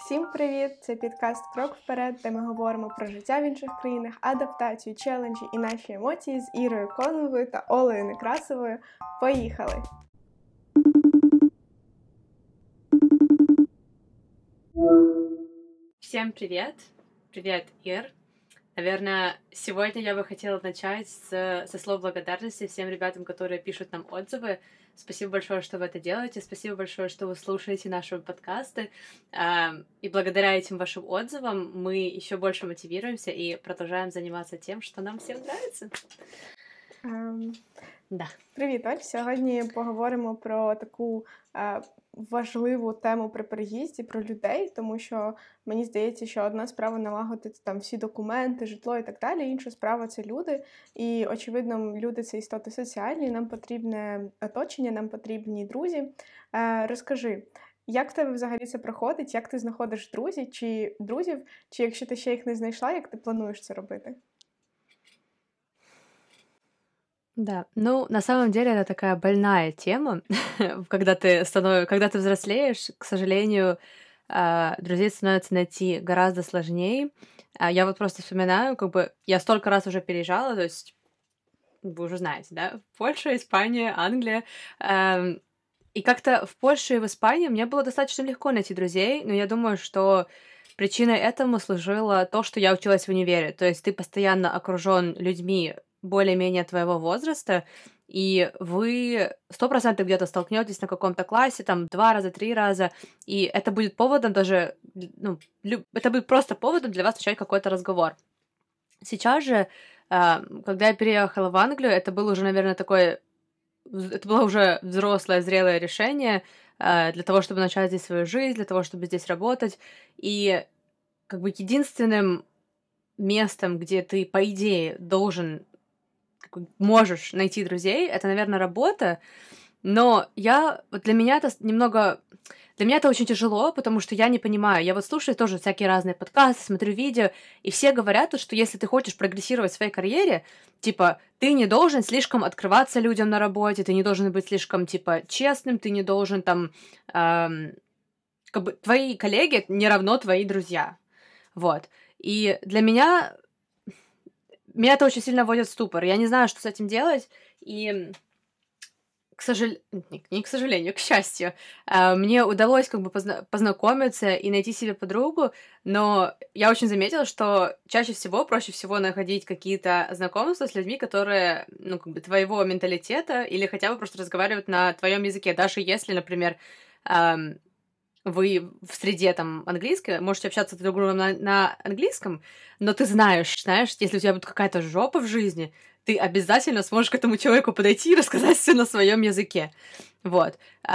Всім привіт! Це підкаст «Крок вперед», де ми говоримо про життя в інших країнах, адаптацію, челенджі і наші емоції з Ірою Коновою та Олею Некрасовою. Поїхали! Всем привет! Привет, Ир! Наверное, сегодня я бы хотела начать со слов благодарности всем ребятам, которые пишут нам отзывы. Спасибо большое, что вы это делаете. Спасибо большое, что вы слушаете наши подкасты. И благодаря этим вашим отзывам мы еще больше мотивируемся и продолжаем заниматься тем, что нам всем нравится. Да. Привіт, Оль! Сьогодні поговоримо про таку важливу тему при переїзді, про людей, тому що мені здається, що одна справа налагодити там всі документи, житло і так далі, інша справа — це люди. І, очевидно, люди — це істоти соціальні, нам потрібне оточення, нам потрібні друзі. Розкажи, як в тебе взагалі це проходить, як ти знаходиш друзів, чи якщо ти ще їх не знайшла, як ти плануєш це робити? Да, ну, на самом деле это такая больная тема, когда ты взрослеешь, к сожалению, друзей становится найти гораздо сложнее. Я вот просто вспоминаю, я столько раз уже переезжала, то есть вы уже знаете, да, Польша, Испания, Англия, и как-то в Польше и в Испании мне было достаточно легко найти друзей, но я думаю, что причиной этому служило то, что я училась в универе, то есть ты постоянно окружён людьми более-менее твоего возраста, и вы 100% где-то столкнётесь на каком-то классе, там, 2 раза, 3 раза, и это будет поводом даже, это будет просто поводом для вас начать какой-то разговор. Сейчас же, когда я переехала в Англию, это было уже взрослое, зрелое решение для того, чтобы начать здесь свою жизнь, для того, чтобы здесь работать, и единственным местом, где ты, по идее, можешь найти друзей, это, наверное, работа, но для меня это очень тяжело, потому что я не понимаю. Я вот слушаю тоже всякие разные подкасты, смотрю видео, и все говорят, что если ты хочешь прогрессировать в своей карьере, типа, ты не должен слишком открываться людям на работе, ты не должен быть слишком, типа, честным, ты не должен там... твои коллеги не равно твои друзья. Вот. И для меня это очень сильно вводит в ступор. Я не знаю, что с этим делать, и к счастью, мне удалось познакомиться и найти себе подругу, но я очень заметила, что проще всего находить какие-то знакомства с людьми, которые, твоего менталитета или хотя бы просто разговаривают на твоем языке, даже если, например, вы в среде там английской, можете общаться друг с другом на английском, но ты знаешь, если у тебя будет какая-то жопа в жизни, ты обязательно сможешь к этому человеку подойти и рассказать все на своем языке. Вот.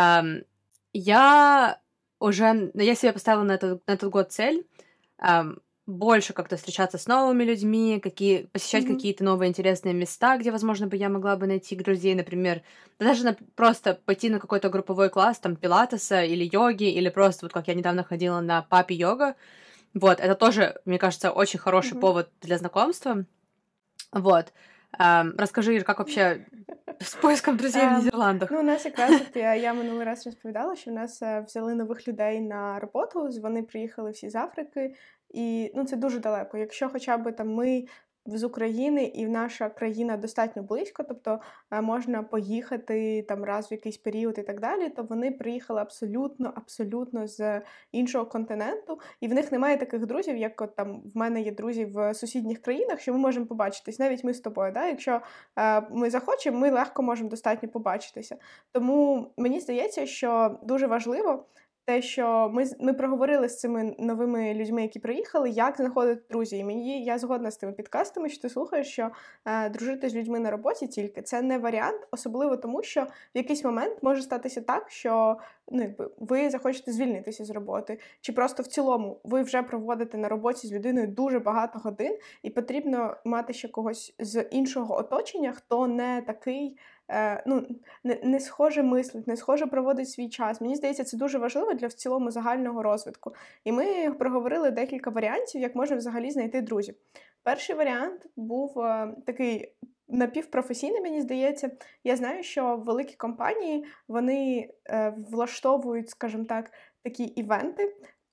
Я себе поставила на этот год цель больше как-то встречаться с новыми людьми, посещать какие-то новые интересные места, где, возможно, я могла бы найти друзей, например, даже просто пойти на какой-то групповой класс, там, пилатеса или йоги, или просто, вот как я недавно ходила на папи-йога. Вот, это тоже, мне кажется, очень хороший повод для знакомства. Вот. Розкажи, Ір, як вообще з поиском друзей в Нідерландах? Ну, у нас якраз я минулий раз розповідала, що в нас взяли нових людей на роботу, вони приїхали всі з Африки, і це дуже далеко. Якщо хоча б там ми з України і наша країна достатньо близько, тобто можна поїхати там раз в якийсь період і так далі, то вони приїхали абсолютно з іншого континенту, і в них немає таких друзів, як от там в мене є друзі в сусідніх країнах, що ми можемо побачитись, навіть ми з тобою, да? Якщо ми захочемо, ми легко можемо достатньо побачитися. Тому мені здається, що дуже важливо те, що ми проговорили з цими новими людьми, які приїхали, як знаходити друзів. І я згодна з тими підкастами, що ти слухаєш, що дружити з людьми на роботі тільки – це не варіант, особливо тому, що в якийсь момент може статися так, що ви захочете звільнитися з роботи, чи просто в цілому ви вже проводите на роботі з людиною дуже багато годин, і потрібно мати ще когось з іншого оточення, хто не такий, не схоже мислить, не схоже проводить свій час. Мені здається, це дуже важливо для в цілому загального розвитку. І ми проговорили декілька варіантів, як можна взагалі знайти друзів. Перший варіант був такий напівпрофесійний, мені здається. Я знаю, що великі компанії, вони влаштовують, скажімо так, такі івенти,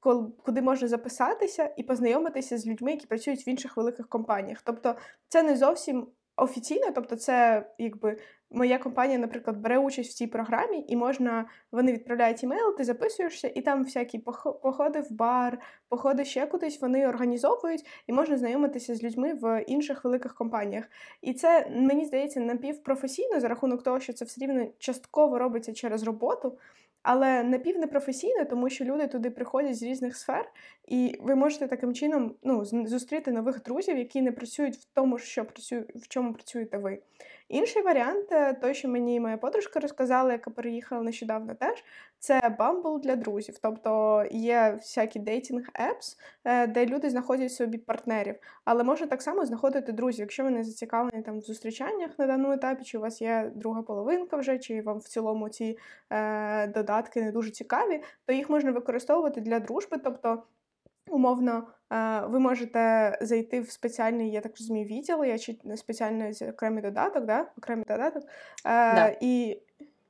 куди можна записатися і познайомитися з людьми, які працюють в інших великих компаніях. Тобто це не зовсім офіційно, тобто це якби моя компанія, наприклад, бере участь в цій програмі, і вони відправляють імейл, ти записуєшся, і там всякі походи в бар, походи ще кудись вони організовують, і можна знайомитися з людьми в інших великих компаніях. І це, мені здається, напівпрофесійно за рахунок того, що це все рівно частково робиться через роботу, але напівнепрофесійно, тому що люди туди приходять з різних сфер, і ви можете таким чином зустріти нових друзів, які не працюють в тому, в чому працюєте ви. Інший варіант, той, що мені моя подружка розказала, яка переїхала нещодавно теж, це Bumble для друзів. Тобто є всякі дейтинг-епс, де люди знаходять собі партнерів, але можна так само знаходити друзів, якщо ви не зацікавлені там в зустрічаннях на даному етапі, чи у вас є друга половинка вже, чи вам в цілому ці додатки не дуже цікаві, то їх можна використовувати для дружби, тобто умовно, ви можете зайти в спеціальний, я так розумію, відділ, чи спеціальний окремий додаток, да? Окремий додаток, Да. і...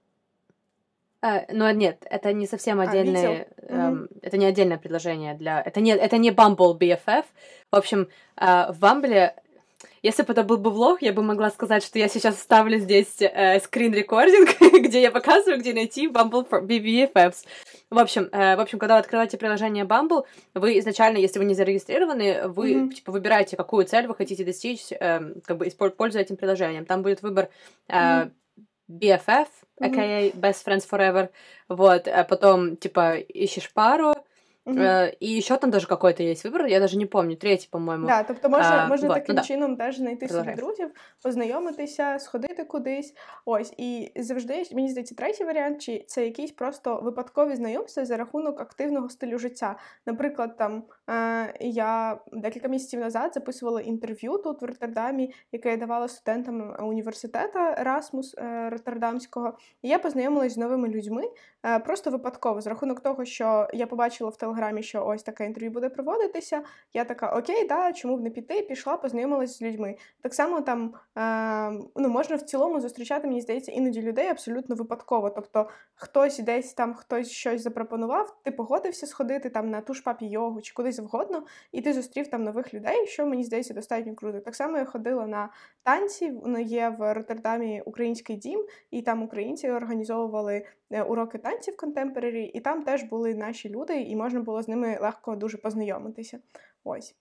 Но нет, это не совсем отдельное, Мгм. это не отдельное предложение это не Bumble BFF. В общем, в Bumble, если бы это был бы влог, я бы могла сказать, что я сейчас вставлю здесь скрин-рекординг, где я показываю, где найти Bumble for BFFs. В общем, когда вы открываете приложение Bumble, вы изначально, если вы не зарегистрированы, вы типа выбираете, какую цель вы хотите достичь, как бы пользуясь этим приложением. Там будет выбор BFF, aka Best Friends Forever, вот, а потом, типа, ищешь пару, і ще там даже какой-то є вибір, я даже не помню, третій, по-моєму. Да, тобто можна вот, таким чином теж знайти собі Продовжай. друзів, познайомитися, сходити кудись. Ось, і завжди, мені здається, третій варіант, чи це якісь просто випадкові знайомства за рахунок активного стилю життя. Наприклад, там я декілька місяців назад записувала інтерв'ю тут в Роттердамі, яке я давала студентам університету Ерасмус Роттердамського, і я познайомилась з новими людьми просто випадково, за рахунок того, що я побачила в Телеграмі, що ось таке інтерв'ю буде проводитися, я така, окей, да, чому б не піти, пішла, познайомилась з людьми. Так само там, можна в цілому зустрічати, мені здається, іноді людей абсолютно випадково. Тобто хтось десь там, хтось щось запропонував, ти погодився сходити там на ту ж папі-йогу чи куди завгодно, і ти зустрів там нових людей, що, мені здається, достатньо круто. Так само я ходила на танці, є в Роттердамі український дім, і там українці організовували уроки танців контемпорарі, і там теж були наші люди, і можна було з ними легко дуже познайомитися. Ось.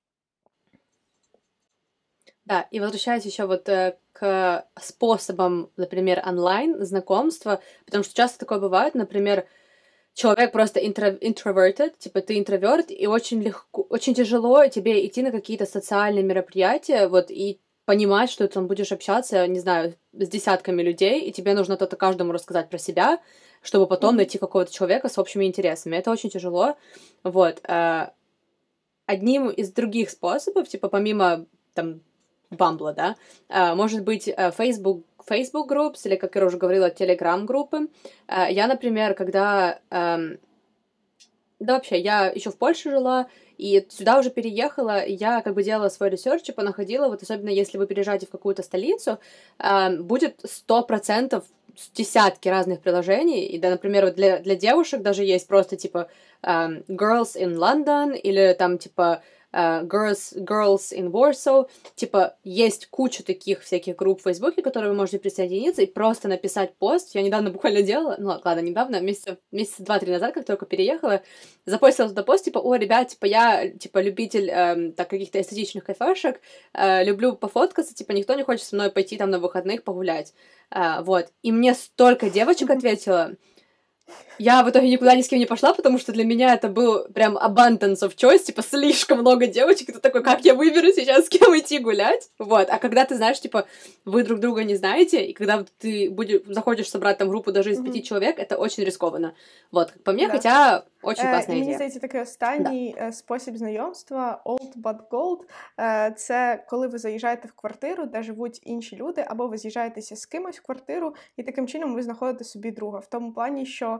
Да, и возвращаясь еще вот к способам, например, онлайн-знакомства, потому что часто такое бывает, например, человек просто introverted, типа ты интроверт, и очень тяжело тебе идти на какие-то социальные мероприятия, вот, и понимать, что ты там будешь общаться, не знаю, с десятками людей, и тебе нужно то-то каждому рассказать про себя, чтобы потом найти какого-то человека с общими интересами. Это очень тяжело. Вот. Одним из других способов, типа помимо там Бамбла, да, может быть Facebook Groups, или, как я уже говорила, Telegram группы. Я, например, когда... Да, вообще, я еще в Польше жила, и сюда уже переехала, я как бы делала свой ресерч и понаходила, вот особенно если вы переезжаете в какую-то столицу, будет 100% десятки разных приложений, и, да, например, вот для девушек даже есть просто, типа, Girls in London, или там, типа, Girls in Warsaw, типа, есть куча таких всяких групп в Фейсбуке, к которым вы можете присоединиться и просто написать пост. Я недавно буквально делала, недавно, месяца 2-3 назад, как только переехала, запостила туда пост, типа, о, ребят, типа, я, типа, любитель каких-то эстетичных кафешек, люблю пофоткаться, типа, никто не хочет со мной пойти там на выходных погулять, вот. И мне столько девочек ответило. Я в итоге никуда ни с кем не пошла, потому что для меня это был прям abundance of choice, типа, слишком много девочек, и ты такой, как я выберу сейчас, с кем идти гулять? Вот, а когда ты знаешь, типа, вы друг друга не знаете, и когда ты захочешь собрать там группу даже из 5 человек, это очень рискованно. Вот, как по мне, хотя очень класна ідея. Мені здається, такий останній спосіб знайомства, old but gold, це коли ви заїжджаєте в квартиру, де живуть інші люди, або ви з'їжджаєтеся з кимось в квартиру, і таким чином ви знаходите собі друга. В тому плані, що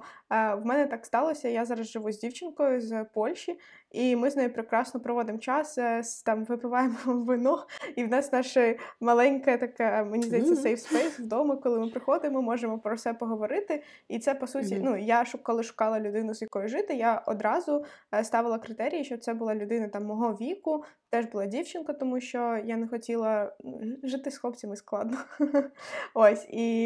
в мене так сталося, я зараз живу з дівчинкою з Польщі, і ми з нею прекрасно проводимо час, там випиваємо вино, і в нас наше маленьке таке, мені здається, safe space вдома, коли ми приходимо, можемо про все поговорити. І це, по суті, Мгм. ну, я, коли шукала людину, з якою жити, я одразу ставила критерії, щоб це була людина там мого віку, теж була дівчинка, тому що я не хотіла жити з хлопцями складно. Ось,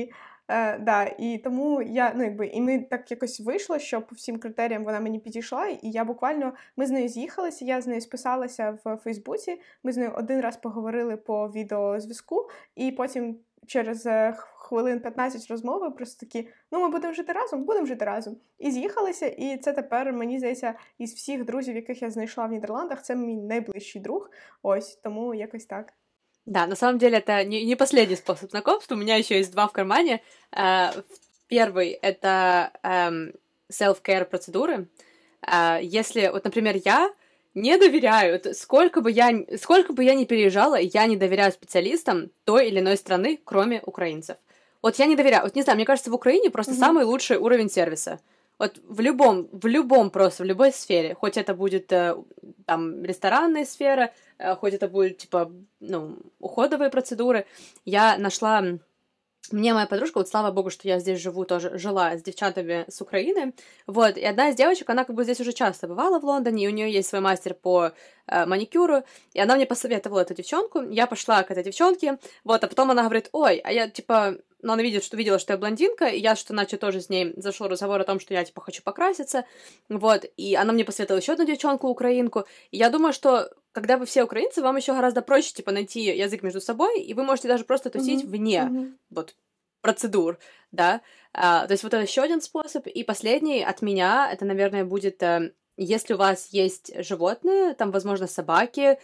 да, і тому я, ну, якби, і ми так якось вийшло, що по всім критеріям вона мені підійшла, і я буквально, ми з нею з'їхалися, я з нею списалася в Фейсбуці, ми з нею один раз поговорили по відеозв'язку, і потім через хвилин 15 розмови просто такі, ну, ми будемо жити разом, будемо жити разом. І з'їхалися, і це тепер, мені здається, із всіх друзів, яких я знайшла в Нідерландах, це мій найближчий друг, ось, тому якось так. Да, на самом деле это не последний способ знакомства. У меня еще есть 2 в кармане. Первый — это self-care процедуры. Если, вот, например, я не доверяю, сколько бы я ни переезжала, я не доверяю специалистам той или иной страны, кроме украинцев. Вот я не доверяю. Вот не знаю, мне кажется, в Украине просто самый лучший уровень сервиса. Вот в любом просто, в любой сфере. Хоть это будет там ресторанная сфера, хоть это будет, типа, ну, уходовые процедуры. Я нашла... Мне моя подружка, вот слава богу, что я здесь живу, тоже жила с девчатами с Украины, вот, и одна из девочек, она как бы здесь уже часто бывала в Лондоне, и у нее есть свой мастер по маникюру, и она мне посоветовала эту девчонку, я пошла к этой девчонке, вот, а потом она говорит, ой, а я, типа, ну, она видела, что я блондинка, и я, что, значит, тоже с ней зашел разговор о том, что я, типа, хочу покраситься, вот, и она мне посоветовала еще одну девчонку, украинку, и я думаю, что когда вы все украинцы, вам еще гораздо проще, типа, найти язык между собой, и вы можете даже просто тусить вне вот процедур, да. То есть вот это еще один способ. И последний от меня, это, наверное, будет, если у вас есть животные, там, возможно, собаки,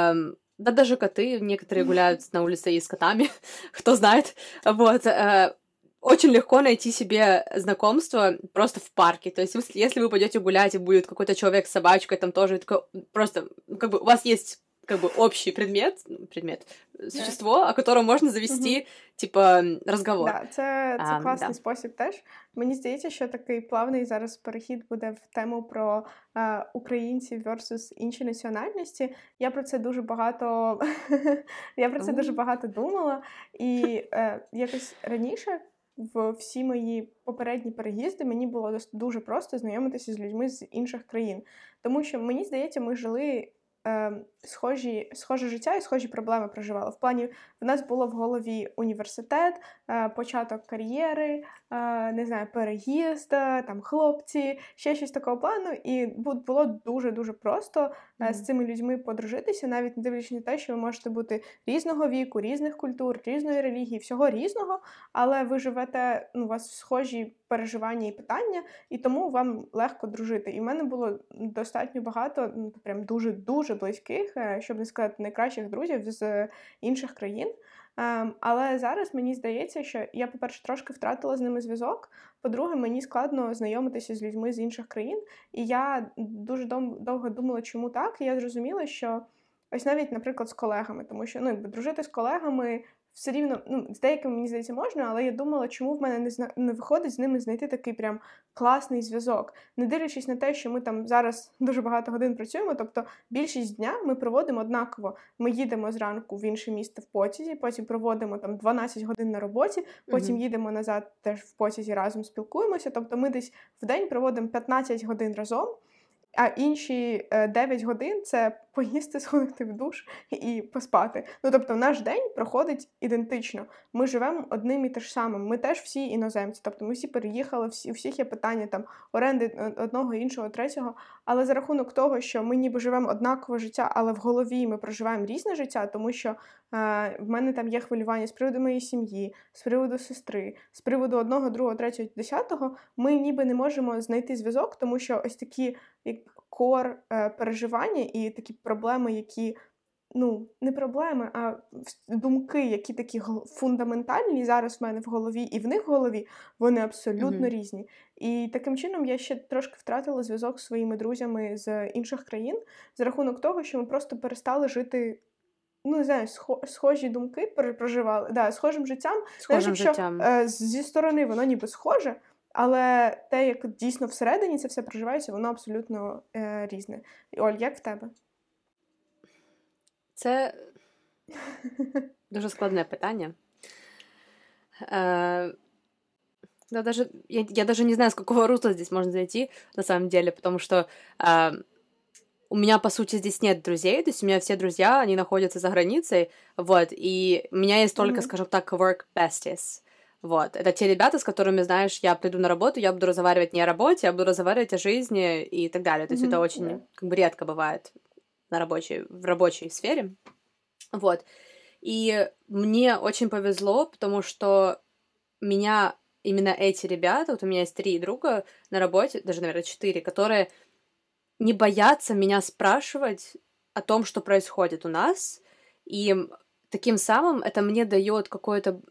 да даже коты, некоторые гуляют на улице и с котами, кто знает, вот, очень легко найти себе знакомство просто в парке. То есть, если вы пойдете гулять, и будет какой-то человек с собачкой, там тоже такой, просто, как бы, у вас есть как бы общий предмет, существо, о котором можна завести, типа, розговор. Да, це класний спосіб теж. Мені здається, що такий плавний зараз перехід буде в тему про українців versus інші національності. Я про це дуже багато думала. І якось раніше в всі мої попередні переїзди мені було дуже просто знайомитися з людьми з інших країн. Тому що, мені здається, ми жили схоже життя і схожі проблеми проживали. В плані, в нас було в голові університет, початок кар'єри, не знаю, переїзд, там хлопці, ще щось такого плану. І було дуже-дуже просто з цими людьми подружитися, навіть не дивлячись на те, що ви можете бути різного віку, різних культур, різної релігії, всього різного, але ви живете, у вас схожі переживання і питання, і тому вам легко дружити. І в мене було достатньо багато, прям дуже-дуже близьких, щоб не сказати найкращих друзів з інших країн. Але зараз мені здається, що я, по-перше, трошки втратила з ними зв'язок, по-друге, мені складно знайомитися з людьми з інших країн, і я дуже довго думала, чому так, і я зрозуміла, що ось навіть, наприклад, з колегами, тому що, дружити з колегами все рівно, з деякими, мені здається, можна, але я думала, чому в мене не виходить з ними знайти такий прям класний зв'язок. Не дивлячись на те, що ми там зараз дуже багато годин працюємо, тобто більшість дня ми проводимо однаково. Ми їдемо зранку в інше місто в потязі, потім проводимо там 12 годин на роботі, потім їдемо назад теж в потязі, разом спілкуємося, тобто ми десь в день проводимо 15 годин разом, а інші 9 годин – це поїсти, сходити в душ і поспати. Тобто наш день проходить ідентично. Ми живемо одним і те ж самим. Ми теж всі іноземці. Тобто ми всі переїхали, у всіх є питання там оренди одного, іншого, третього. Але за рахунок того, що ми ніби живемо однакове життя, але в голові ми проживаємо різне життя, тому що в мене там є хвилювання з приводу моєї сім'ї, з приводу сестри, з приводу одного, другого, третього, десятого, ми ніби не можемо знайти зв'язок, тому що ось такі кор переживання і такі проблеми, які, не проблеми, а думки, які такі фундаментальні зараз в мене в голові і в них в голові, вони абсолютно різні. І таким чином я ще трошки втратила зв'язок з своїми друзями з інших країн за рахунок того, що ми просто перестали жити, не знаю, схожі думки проживали, схожим життям. Схожим життям. Зі сторони воно ніби схоже, але те, як дійсно всередині це все проживається, воно абсолютно різне. Оль, як в тебе? Це дуже складне питання. Да, я даже не знаю, с какого русла здесь можно зайти, на самом деле, потому что у меня, по сути, здесь нет друзей, то есть у меня все друзья, они находятся за границей, вот, и у меня есть только, скажем так, work besties, вот, это те ребята, с которыми, знаешь, я приду на работу, я буду разговаривать не о работе, я буду разговаривать о жизни и так далее, то есть это очень, как бы, редко бывает в рабочей сфере, вот, и мне очень повезло, потому что меня именно эти ребята, вот у меня есть 3 друга на работе, даже, наверное, 4, которые не боятся меня спрашивать о том, что происходит у нас, и таким самым это мне даёт какое-то...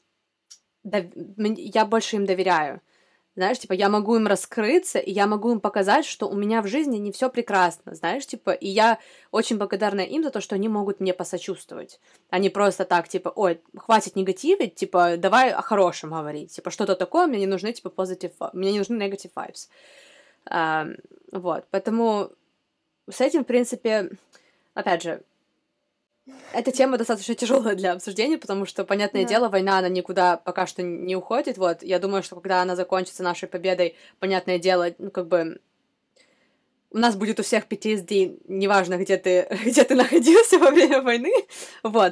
Я больше им доверяю. Знаешь, типа, я могу им раскрыться, и я могу им показать, что у меня в жизни не всё прекрасно, знаешь, типа, и я очень благодарна им за то, что они могут мне посочувствовать. Они просто так, типа, ой, хватит негативить, типа, давай о хорошем говорить, типа, что-то такое, мне не нужны, типа, мне не нужны negative vibes. Вот, поэтому с этим, в принципе, опять же, эта тема достаточно тяжелая для обсуждения, потому что, понятное дело, война, она никуда пока что не уходит, вот, я думаю, что когда она закончится нашей победой, понятное дело, ну, как бы, у нас будет у всех PTSD, неважно, где ты находился во время войны, вот,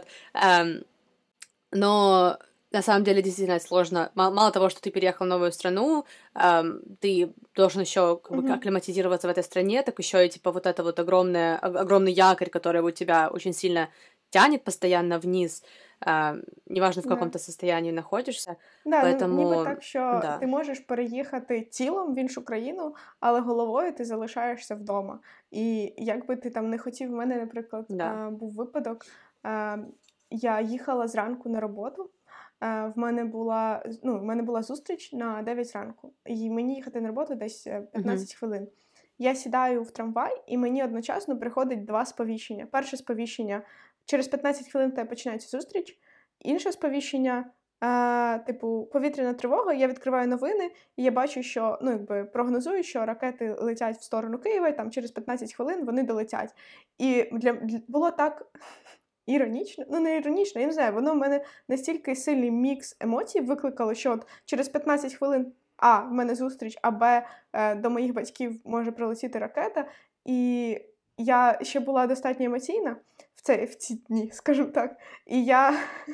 но на самом деле действительно сложно. Мало того, что ты переехал в новую страну, ты должен еще как бы акклиматизироваться в этой стране, так еще и типа вот это вот огромный якорь, который у тебя очень сильно тянет постоянно вниз, неважно в какому-то состоянии находишься. Да, Поэтому... ніби так, що ти можеш переїхати тілом в іншу країну, але головою ти залишаєшся вдома. І як би ти там не хотів, в мене, наприклад, був випадок, я їхала зранку на роботу, в мене була зустріч на 9 ранку, і мені їхати на роботу десь 15 хвилин. Я сідаю в трамвай, і мені одночасно приходить 2 сповіщення. Перше сповіщення – через 15 хвилин в тебе починається зустріч, інше сповіщення – типу, повітряна тривога, я відкриваю новини, і я бачу, що, прогнозую, що ракети летять в сторону Києва, і там через 15 хвилин вони долетять. І було так... Іронічно? Не іронічно, я не знаю, воно в мене настільки сильний мікс емоцій викликало, що от через 15 хвилин в мене зустріч, до моїх батьків може прилетіти ракета, і я ще була достатньо емоційна в ці дні, скажімо так, і я...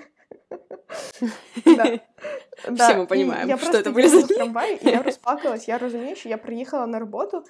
Всі ми розуміємо, що це були за трамвай, і я розплакалась, я розумію, що я приїхала на роботу,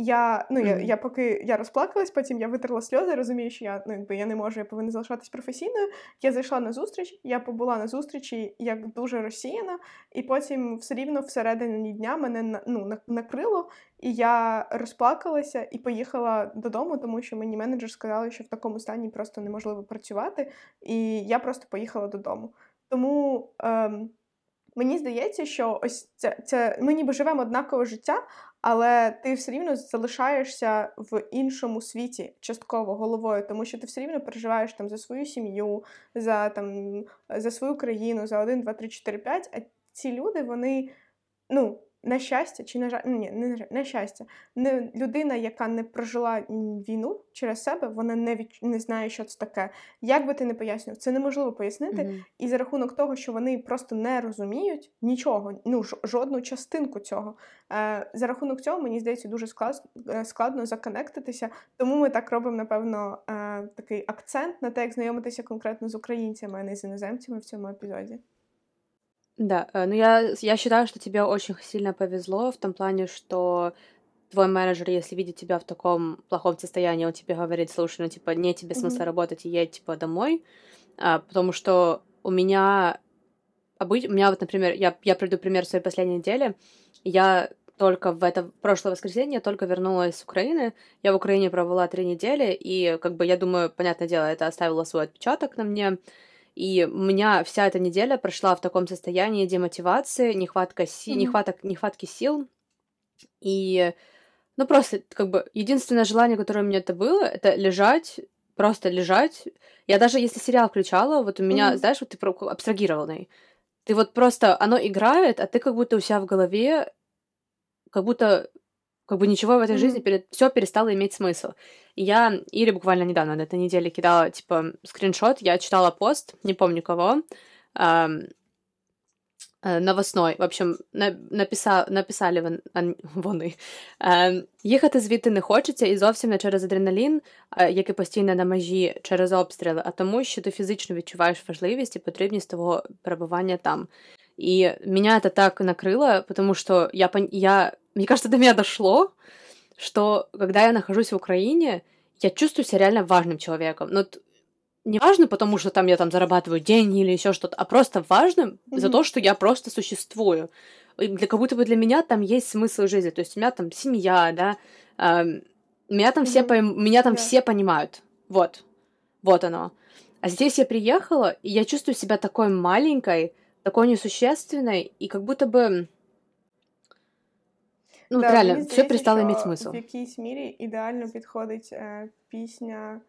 я розплакалась, потім я витерла сльози, розумію, що я не можу, я повинна залишатись професійною. Я зайшла на зустріч, я побула на зустрічі як дуже розсіяна, і потім все рівно всередині дня мене накрило, і я розплакалася і поїхала додому, тому що мені менеджер сказали, що в такому стані просто неможливо працювати, і я просто поїхала додому. Тому... Мені здається, що ось ми ніби живемо однакове життя, але ти все рівно залишаєшся в іншому світі частково головою, тому що ти все рівно переживаєш там за свою сім'ю, за свою країну, за 1, 2, 3, 4, 5, а ці люди, вони, на щастя, чи на жаль, на щастя, людина, яка не прожила війну через себе, вона не знає, що це таке. Як би ти не пояснював, це неможливо пояснити. І за рахунок того, що вони просто не розуміють нічого, жодну частинку цього. За рахунок цього, мені здається, дуже складно законектитися. Тому ми так робимо, напевно, такий акцент на те, як знайомитися конкретно з українцями, а не з іноземцями в цьому епізоді. Да, я считаю, что тебе очень сильно повезло в том плане, что твой менеджер, если видит тебя в таком плохом состоянии, он тебе говорит, слушай, нет тебе смысла работать и едь, домой, потому что у меня вот, например, я приведу пример своей последней недели, я только в прошлое воскресенье я только вернулась с Украины, я в Украине провела 3 недели, и, я думаю, понятное дело, это оставило свой отпечаток на мне. И у меня вся эта неделя прошла в таком состоянии демотивации, нехватки сил. И, просто, единственное желание, которое у меня это было, это лежать, просто лежать. Я даже, если сериал включала, вот у меня, знаешь, вот ты абстрагированный. Ты вот просто, оно играет, а ты как будто у себя в голове как будто как бы ничего в этой жизни, все перестало иметь смысл. И я Ире буквально недавно, на этой неделе, кидала, типа, скриншот, я читала пост, не помню кого, новосной. В общем, написали вони. Їхати звідти не хочеться і зовсім не через адреналін, який постійно на межі через обстріли, а тому, що ти фізично відчуваєш важливість і потрібність того перебування там. И меня это так накрыло, потому что мне кажется, до меня дошло, что когда я нахожусь в Украине, я чувствую себя реально важным человеком. Но не важно, потому что там я там зарабатываю деньги или еще что-то, а просто важным за то, что я просто существую. И как будто бы для меня там есть смысл жизни. То есть у меня там семья, да, меня там все понимают. Вот оно. А здесь я приехала, и я чувствую себя такой маленькой, такой несущественной, и как будто бы, ну, Да, реально, мені все здається, перестало що иметь смысл. в якійсь мірі ідеально підходить пісня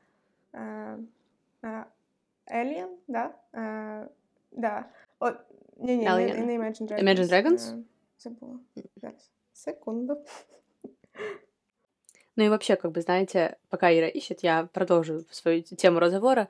Alien, да? Да. От, не Alien. Imagine Dragons. Imagine Dragons? Забула. Зараз. Секунду. Ну и вообще, как бы, знаете, пока Ира ищет, я продолжу свою тему разговора.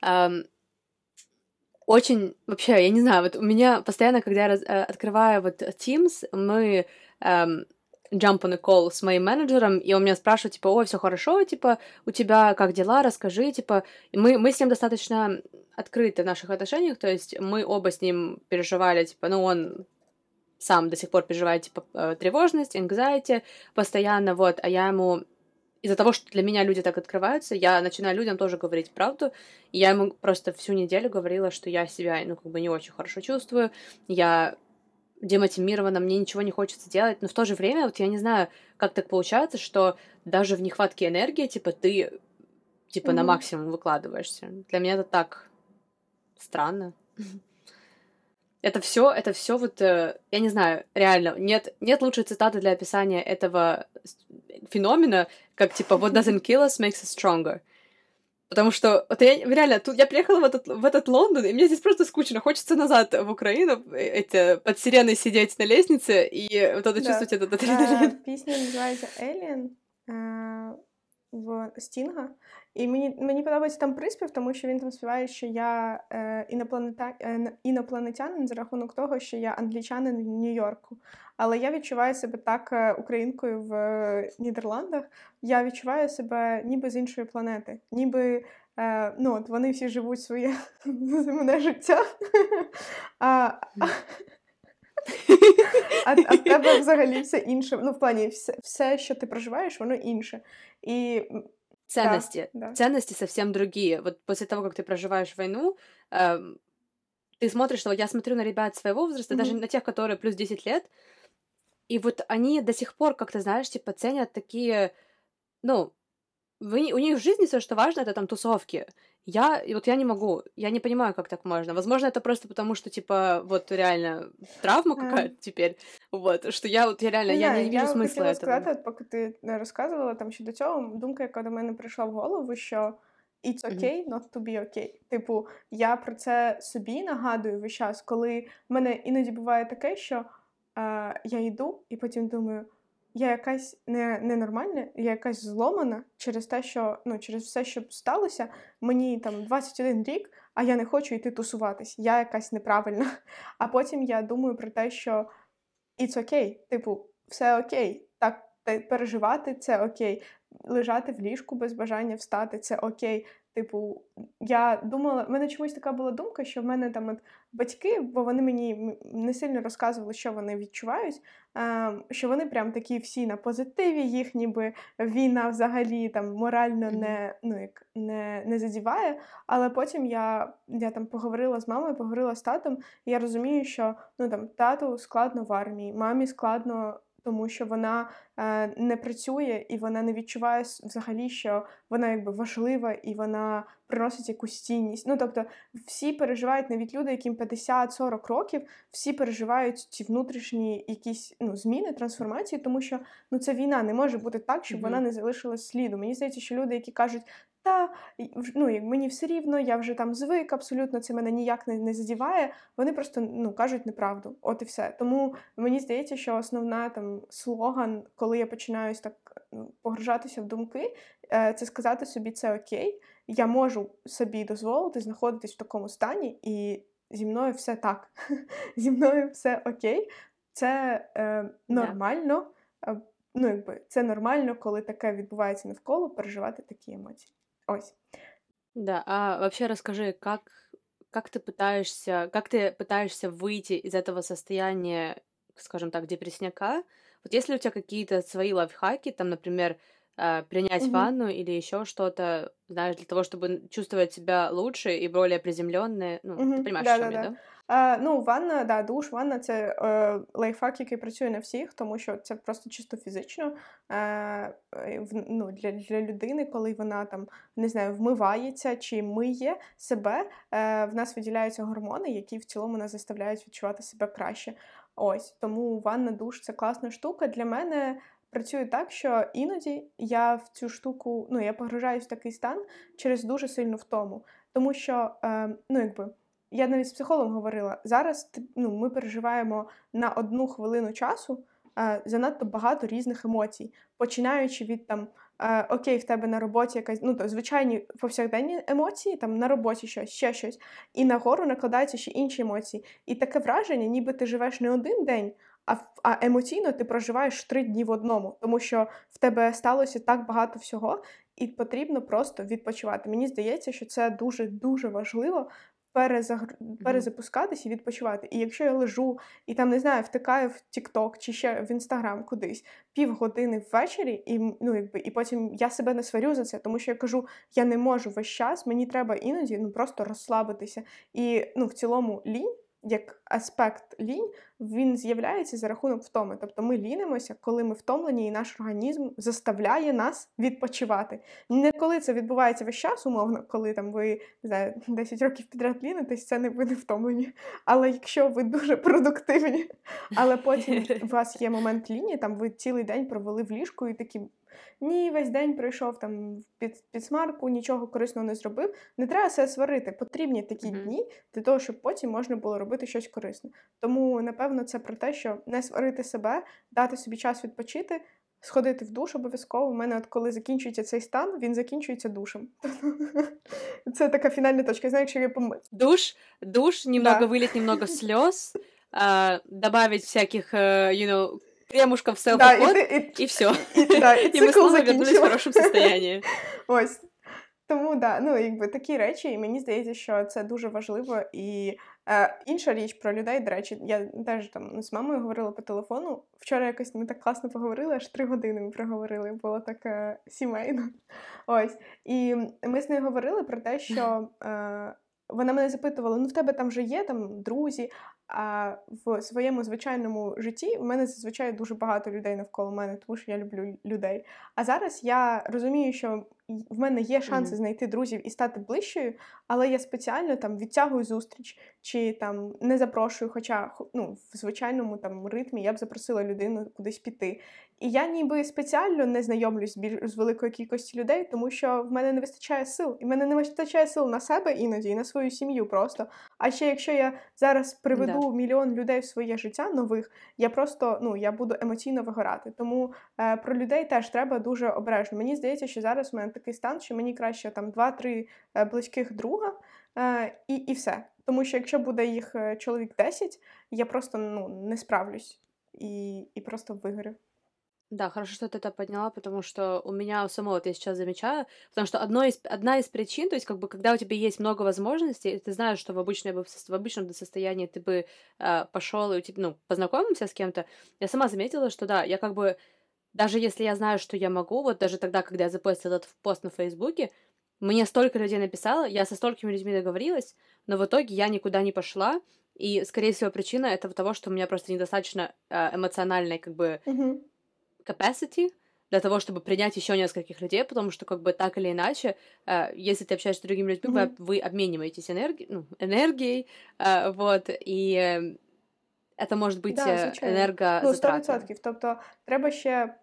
Очень, вообще, я не знаю, вот у меня постоянно, когда я открываю вот Teams, мы jump on a call с моим менеджером, и он меня спрашивает, типа, ой, все хорошо, типа, у тебя как дела, расскажи, типа, и мы с ним достаточно открыты в наших отношениях, то есть мы оба с ним переживали, типа, ну, он сам до сих пор переживает, типа, тревожность, anxiety постоянно, вот, а я ему... Из-за того, что для меня люди так открываются, я начинаю людям тоже говорить правду, и я ему просто всю неделю говорила, что я себя, ну, как бы не очень хорошо чувствую, я демотивирована, мне ничего не хочется делать, но в то же время, вот я не знаю, как так получается, что даже в нехватке энергии, типа, ты, типа, на максимум выкладываешься. Для меня это так странно. Это все вот, я не знаю, реально, нет лучшей цитаты для описания этого феномена, как, типа, what doesn't kill us makes us stronger. Потому что вот я реально, тут я приехала в этот Лондон, и мне здесь просто скучно. Хочется назад в Украину, под сиреной сидеть на лестнице и вот это чувствовать этот адреналин. Пісня називається Alien в Стінга. І мені подобається там приспів, тому що він там співає, що я інопланетянин за рахунок того, що я англічанин в Нью-Йорку. Але я відчуваю себе так українкою в Нідерландах. Я відчуваю себе ніби з іншої планети. Ніби ну, от вони всі живуть своє земне життя. А в тебе взагалі все інше. Ну, в плані, все, що ти проживаєш, воно інше. І ценности. Да. Ценности совсем другие. Вот после того, как ты проживаешь войну, ты смотришь, что я смотрю на ребят своего возраста, даже на тех, которые плюс 10 лет, и вот они до сих пор, как ты знаешь, типа ценят такие, ну, у них в жизни все, что важно, это там тусовки. Я не могу, я не понимаю, как так можно. Возможно, это просто потому, что, типа, вот реально травма какая-то теперь, вот, что я реально, я не вижу смысла этого. Я хотіла сказати, поки ти розказувала там щодо цього, думка, яка до мене прийшла в голову, що it's okay not to be okay. Типу, я про це собі нагадую весь час, коли в мене іноді буває таке, що я йду і потім думаю, я якась ненормальна, я якась зломана через те, що, ну, через все, що сталося, мені там 21 рік, а я не хочу йти тусуватись, я якась неправильна. А потім я думаю про те, що it's okay, типу, все окей, так, переживати – це окей, лежати в ліжку без бажання встати – це окей. Типу, я думала, в мене чомусь така була думка, що в мене там от батьки, бо вони мені не сильно розказували, що вони відчувають, що вони прям такі всі на позитиві, їх ніби війна взагалі там морально не задіває, але потім я там поговорила з мамою, поговорила з татом, і я розумію, що ну там тату складно в армії, мамі складно, тому що вона не працює, і вона не відчуває взагалі, що вона якби важлива і вона приносить якусь цінність. Ну, тобто, всі переживають, навіть люди, яким 50-40 років, всі переживають ці внутрішні якісь зміни, трансформації, тому що це війна, не може бути так, щоб вона не залишилась сліду. Мені здається, що люди, які кажуть, мені все рівно, я вже там звик, абсолютно це мене ніяк не задіває, вони просто кажуть неправду. От і все. Тому мені здається, що основна там слоган, коли я починаю так погружатися в думки, це сказати собі, це окей, я можу собі дозволити знаходитись в такому стані, і зі мною все так. Зі мною все окей. Це нормально. Це нормально, коли таке відбувається навколо, переживати такі емоції. Ось. Да, а вообще расскажи, как ты пытаешься выйти из этого состояния, скажем так, депрессняка? Вот есть ли у тебя какие-то свои лайфхаки, там, например, принять Мгм. ванну или еще что-то, знаешь, для того, чтобы чувствовать себя лучше и более приземленной? Ну, ты понимаешь, о чем я, Да-да-да. да? Ванна, душ, ванна — це, лайфхак, який працює на всіх, тому що це просто чисто фізично, для людини, коли вона там, не знаю, вмивається чи миє себе, в нас виділяються гормони, які в цілому нас заставляють відчувати себе краще. Ось, тому ванна, душ — це класна штука. Для мене працює так, що іноді я в цю штуку, я погружаюсь в такий стан через дуже сильну втому. Тому що, я навіть з психологом говорила, зараз ми переживаємо на 1 хвилину часу занадто багато різних емоцій, починаючи від там, окей, в тебе на роботі якась, то звичайні повсякденні емоції, там на роботі щось, ще щось, і нагору накладаються ще інші емоції. І таке враження, ніби ти живеш не 1 день, а емоційно ти проживаєш 3 дні в одному, тому що в тебе сталося так багато всього, і потрібно просто відпочивати. Мені здається, що це дуже-дуже важливо Мгм. перезапускатись і відпочивати. І якщо я лежу і там, не знаю, втикаю в TikTok чи ще в Instagram кудись півгодини ввечері, і потім я себе не сварю за це, тому що я кажу, я не можу весь час, мені треба іноді просто розслабитися. І в цілому лінь, як аспект лінь, він з'являється за рахунок втоми. Тобто ми лінимося, коли ми втомлені, і наш організм заставляє нас відпочивати. Не коли це відбувається весь час, умовно, коли там ви, не знаю, 10 років підряд лінитесь, це не ви не втомлені. Але якщо ви дуже продуктивні, але потім у вас є момент лінії, там ви цілий день провели в ліжку і такі, ні, весь день пройшов там під смарку, нічого корисного не зробив. Не треба себе сварити. Потрібні такі Мгм. дні для того, щоб потім можна було робити щось корисне. Тому, напевно, це про те, що не сварити себе, дати собі час відпочити, сходити в душ обов'язково. У мене коли закінчується цей стан, він закінчується душем. Це така фінальна точка. Я знаю, якщо я Душ, немного Да. вылить немного слез, добавить всяких, кремушков в Да, селф-уход, и все. і И мы цикл снова вернулись в закінчила. хорошем состоянии. Ось. Тому такі речі, і мені здається, що це дуже важливо. І інша річ про людей, до речі, я теж там з мамою говорила по телефону. Вчора якось ми так класно поговорили, аж 3 години ми проговорили, було так сімейно. Ось. І ми з нею говорили про те, що вона мене запитувала, в тебе там вже є там друзі, а в своєму звичайному житті в мене зазвичай дуже багато людей навколо мене, тому що я люблю людей. А зараз я розумію, що в мене є шанси Мгм. знайти друзів і стати ближчою, але я спеціально там відтягую зустріч чи там не запрошую, хоча в звичайному там ритмі я б запросила людину кудись піти. І я ніби спеціально не знайомлюсь з великою кількістю людей, тому що в мене не вистачає сил. І в мене не вистачає сил на себе іноді і на свою сім'ю просто. А ще якщо я зараз Да. приведу мільйон людей в своє життя нових, я просто я буду емоційно вигорати. Тому про людей теж треба дуже обережно. Мені здається, що зараз у мене такий стан, що мені краще там 2-3 близьких друга і все. Тому що якщо буде їх чоловік 10, я просто не справлюсь і просто вигорю. Да, хорошо, что ты это подняла, потому что у меня у самой, вот я сейчас замечаю, потому что одна из причин, то есть как бы когда у тебя есть много возможностей, и ты знаешь, что в обычном состоянии ты бы пошел и познакомился с кем-то, я сама заметила, что да, я как бы, даже если я знаю, что я могу, вот даже тогда, когда я запостила этот пост на Фейсбуке, мне столько людей написало, я со столькими людьми договорилась, но в итоге я никуда не пошла, и, скорее всего, причина этого того, что у меня просто недостаточно эмоциональной, как бы, Мгм. capacity для того, чтобы принять еще нескольких людей, потому что как бы так или иначе, если ты общаешься с другими людьми, вы обмениваетесь энергией, вот, и это може бути звичайно. енергозатратним. 100%. Тобто треба ще,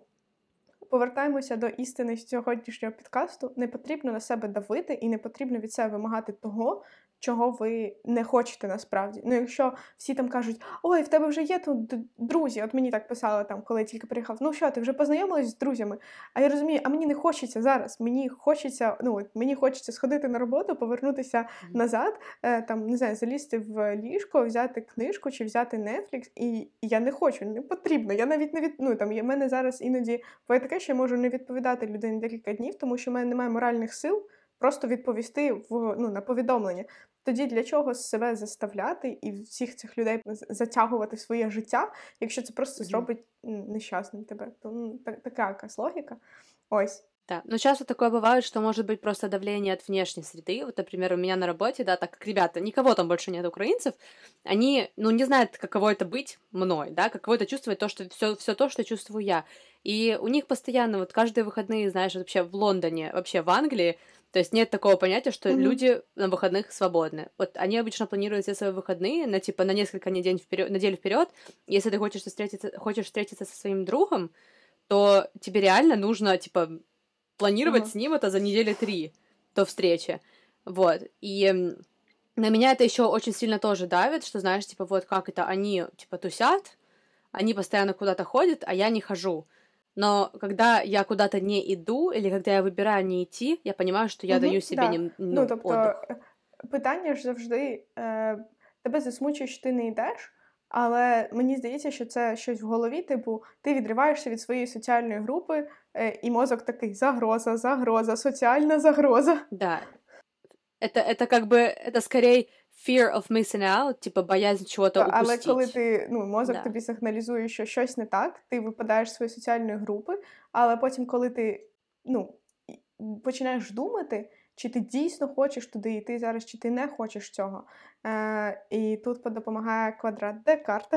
повертаємося до істини сьогоднішнього підкасту. Не потрібно на себе давити і не потрібно від себе вимагати того, чого ви не хочете насправді. Якщо всі там кажуть: "Ой, в тебе вже є тут друзі", от мені так писали там, коли я тільки приїхав: "Ну що, ти вже познайомилась з друзями?" А я розумію, а мені не хочеться зараз. Мені хочеться сходити на роботу, повернутися назад, там, не знаю, залізти в ліжко, взяти книжку чи взяти Netflix, і я не хочу, не потрібно. Я навіть в мене зараз іноді буває таке, що я можу не відповідати людині декілька днів, тому що в мене немає моральних сил просто відповісти на повідомлення. Тоді для чого себе заставляти і всіх цих людей затягувати в своє життя, якщо це просто зробить нещасним тебе? То така якась логіка. Ось. Да, часто такое бывает, что может быть просто давление от внешней среды. Вот, например, у меня на работе, да, так как ребята, никого там больше нет украинцев, они, не знают, каково это быть мной, да, каково это чувствовать все то, что чувствую я. И у них постоянно, вот каждые выходные, знаешь, вообще в Лондоне, вообще в Англии, то есть нет такого понятия, что люди на выходных свободны. Вот они обычно планируют все свои выходные на несколько недель вперед. Если ты хочешь встретиться со своим другом, то тебе реально нужно, планировать с ним это за недели 3 до встречи. Вот. И на меня это еще очень сильно тоже давит, что, знаешь, вот как это, они, тусят, они постоянно куда-то ходят, а я не хожу. Но когда я куда-то не иду, или когда я выбираю не идти, я понимаю, що я даю собі тобто, питання ж завжди, тебе засмучує, що ти не йдеш, але мені здається, що це щось в голові, ти відриваєшся від своєї соціальної групи, і мозок такий: загроза, соціальна загроза. Да. Это как бы, это скорее fear of missing out, боязнь чого-то упустить. Але коли мозок тобі сигналізує, що щось не так, ти випадаєш з своєї соціальної групи, але потім, коли ти, починаєш думати, чи ти дійсно хочеш туди йти зараз, чи ти не хочеш цього. І тут допомагає квадрат Декарта.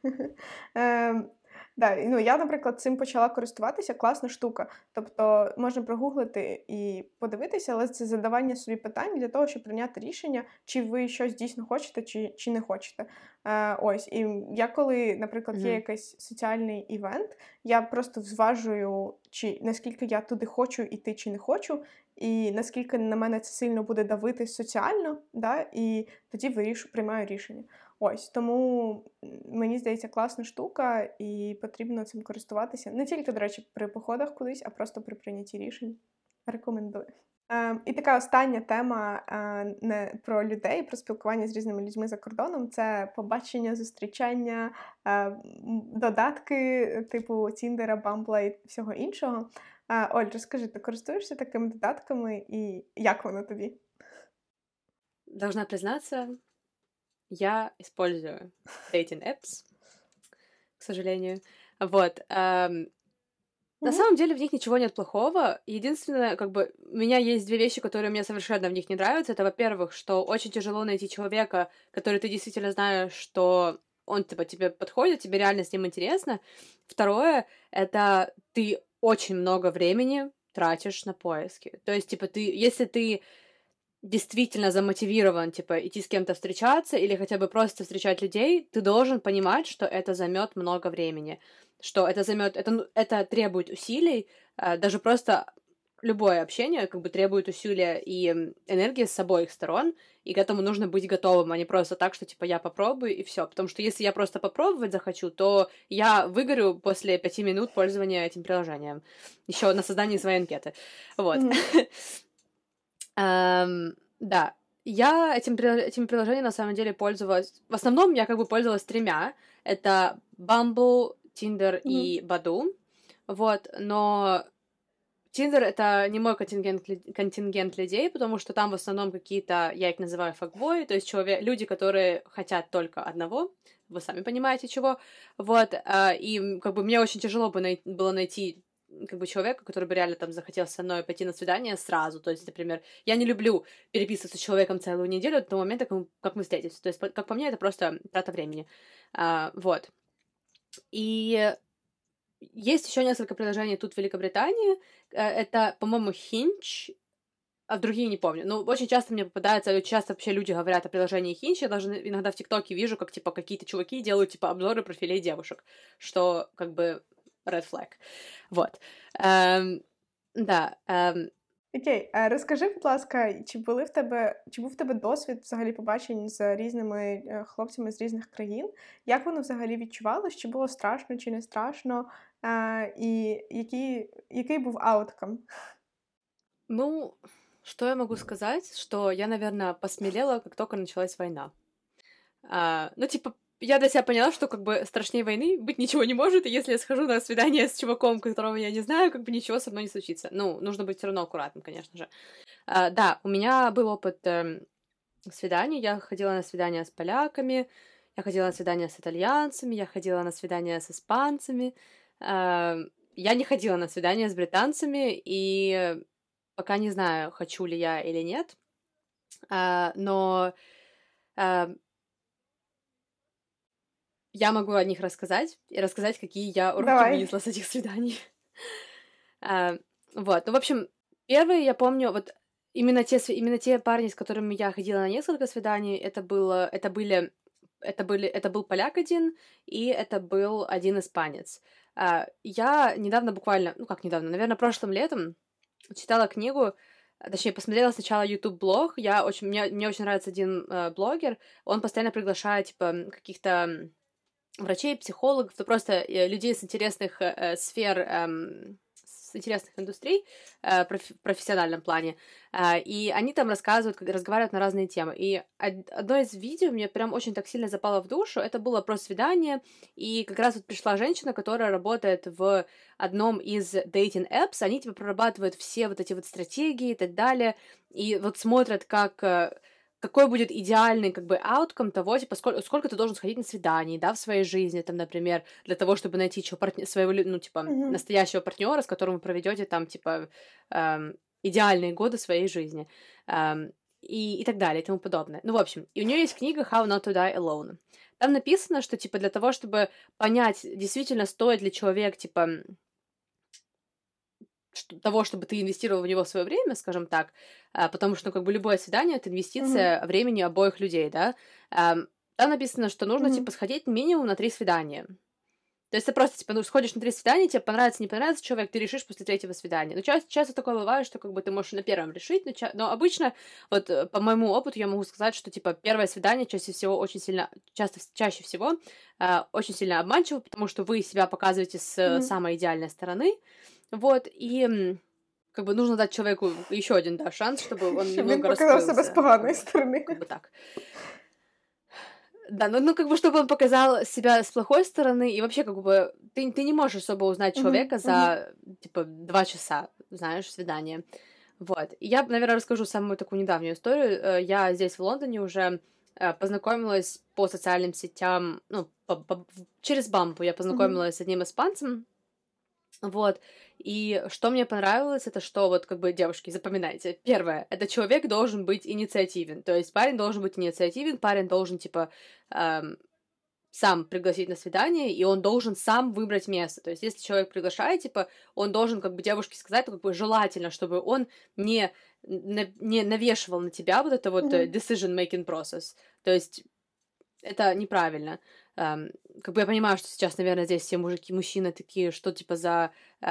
Я, наприклад, цим почала користуватися, класна штука. Тобто можна прогуглити і подивитися, але це задавання собі питань для того, щоб прийняти рішення, чи ви щось дійсно хочете, чи не хочете. Ось, і я коли, наприклад, є якийсь соціальний івент, я просто зважую, наскільки я туди хочу йти, чи не хочу, і наскільки на мене це сильно буде давити соціально, і тоді приймаю рішення. Ось, тому, мені здається, класна штука, і потрібно цим користуватися. Не тільки, до речі, при походах кудись, а просто при прийнятті рішень. Рекомендую. І така остання тема не про людей, про спілкування з різними людьми за кордоном – це побачення, зустрічання, додатки типу Тіндера, Бамбла і всього іншого. Оль, розкажи, ти користуєшся такими додатками і як воно тобі? Должна признаться, я использую dating-apps, к сожалению. Вот. На самом деле в них ничего нет плохого. Единственное, у меня есть 2 вещи, которые мне совершенно в них не нравятся. Это, во-первых, что очень тяжело найти человека, который ты действительно знаешь, что он, тебе подходит, тебе реально с ним интересно. Второе, это ты очень много времени тратишь на поиски. То есть, если ты действительно замотивирован, идти с кем-то встречаться или хотя бы просто встречать людей, ты должен понимать, что это займет много времени, что это требует усилий, даже просто любое общение требует усилия и энергии с обоих сторон, и к этому нужно быть готовым, а не просто так, что я попробую и все. Потому что если я просто попробовать захочу, то я выгорю после 5 минут пользования этим приложением. Еще на создании своей анкеты. Вот. Да, я этим приложением на самом деле пользовалась. В основном я пользовалась 3. Это Bumble, Tinder и Badoo. Вот, но Tinder — это не мой контингент людей, потому что там в основном какие-то, я их называю факбои, то есть люди, которые хотят только одного, вы сами понимаете чего. Вот, и мне очень тяжело было найти человека, который бы реально там захотел со мной пойти на свидание сразу. То есть, например, я не люблю переписываться с человеком целую неделю до того момента, как мы встретимся. То есть, как по мне, это просто трата времени. Вот. И есть еще несколько приложений тут в Великобритании. Это, по-моему, Hinge, а другие не помню. Но очень часто мне попадается, очень часто вообще люди говорят о приложении Hinge. Я даже иногда в ТикТоке вижу, как, типа, какие-то чуваки делают, типа, обзоры профилей девушек, что, как бы, red flag. Вот. Да. Окей, розкажи, будь ласка, чи був в тебе досвід взагалі побачень з різними хлопцями з різних країн? Як воно взагалі відчувалось? Чи було страшно, чи не страшно? І який був ауткам? Ну, что я могу сказать? Что я, наверное, посмелела, как только началась война. Ну, типа, я для себя поняла, что, как бы, страшнее войны быть ничего не может, и если я схожу на свидание с чуваком, которого я не знаю, как бы ничего со мной не случится. Ну, нужно быть все равно аккуратным, конечно же. Да, у меня был опыт свиданий. Я ходила на свидания с поляками, я ходила на свидания с итальянцами, я ходила на свидания с испанцами. Я не ходила на свидания с британцами, и пока не знаю, хочу ли я или нет. Но я могу о них рассказать, и рассказать, какие я уроки Давай. вынесла с этих свиданий. Вот, ну, в общем, первые, я помню, вот именно те парни, с которыми я ходила на несколько свиданий, это был поляк один, и это был один испанец. Я недавно буквально, ну как недавно, наверное, прошлым летом читала книгу, точнее, посмотрела сначала YouTube-блог. Мне очень нравится один блогер, он постоянно приглашает, типа, каких-то врачей, психологов, то просто людей с интересных сфер, с интересных индустрий в профессиональном плане, и они там разговаривают на разные темы. И одно из видео мне прям очень так сильно запало в душу, это было про свидание, и как раз вот пришла женщина, которая работает в одном из dating apps, они типа прорабатывают все вот эти вот стратегии и так далее, и вот смотрят, какой будет идеальный, как бы, аутком того, типа, сколько ты должен сходить на свидание, да, в своей жизни, там, например, для того, чтобы найти своего, ну, типа, настоящего партнера, с которым вы проведете там, типа, идеальные годы своей жизни, и так далее, и тому подобное. Ну, в общем, и у нее есть книга How Not to Die Alone. Там написано, что, типа, для того, чтобы понять, действительно стоит ли человек, типа, того, чтобы ты инвестировал в него свое время, скажем так, потому что, ну, как бы, любое свидание — это инвестиция времени обоих людей, да, там написано, что нужно, типа, сходить минимум на 3 свидания. То есть ты просто, типа, ну, сходишь на 3 свидания, тебе понравится, не понравится человек, ты решишь после 3-го свидания. Ну, часто такое бывает, что, как бы, ты можешь на первом решить, но обычно, вот, по моему опыту, я могу сказать, что, типа, первое свидание чаще всего очень сильно обманчиво, потому что вы себя показываете с самой идеальной стороны, вот, и, как бы, нужно дать человеку еще один, да, шанс, чтобы он немного раскрылся. Себе с поганой стороны. Как бы так. Да, ну, как бы, чтобы он показал себя с плохой стороны, и вообще, как бы, ты не можешь особо узнать человека за, типа, 2 часа, знаешь, свидание. Вот. И я, наверное, расскажу самую такую недавнюю историю. Я здесь, в Лондоне, уже познакомилась по социальным сетям, ну, через Бампу я познакомилась с одним испанцем, вот, и что мне понравилось, это что, вот, как бы, девушки, запоминайте, первое, это человек должен быть инициативен, то есть парень должен быть инициативен, парень должен, типа, сам пригласить на свидание, и он должен сам выбрать место, то есть если человек приглашает, типа, он должен, как бы, девушке сказать, как бы, желательно, чтобы он не навешивал на тебя вот это вот decision-making process, то есть это неправильно. Как бы я понимаю, что сейчас, наверное, здесь все мужчины такие, что типа за...